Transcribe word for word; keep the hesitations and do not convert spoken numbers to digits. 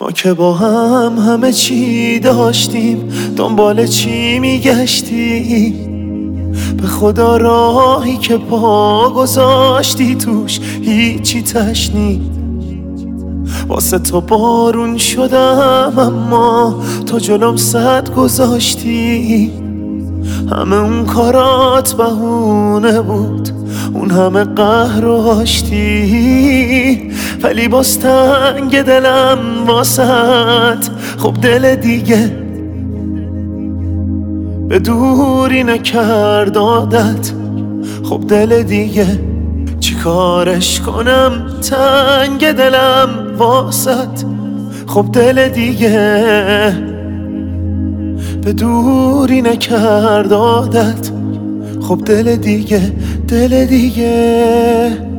ما که با هم همه چی داشتیم، دنبال چی میگشتی؟ به خدا راهی که پا گذاشتی توش هیچی تشنید. واسه تو بارون شدم اما تو جلوم صد گذاشتی. همه اون کارات بهونه بود، اون همه قهر و آشتی، ولی باز تنگ دلم واسط. خب دل دیگه به دوری نکرد عادت. خب دل دیگه چی کارش کنم، تنگ دلم واسط. خب دل دیگه به دوری نکرد عادت. خب دل دیگه، دل دیگه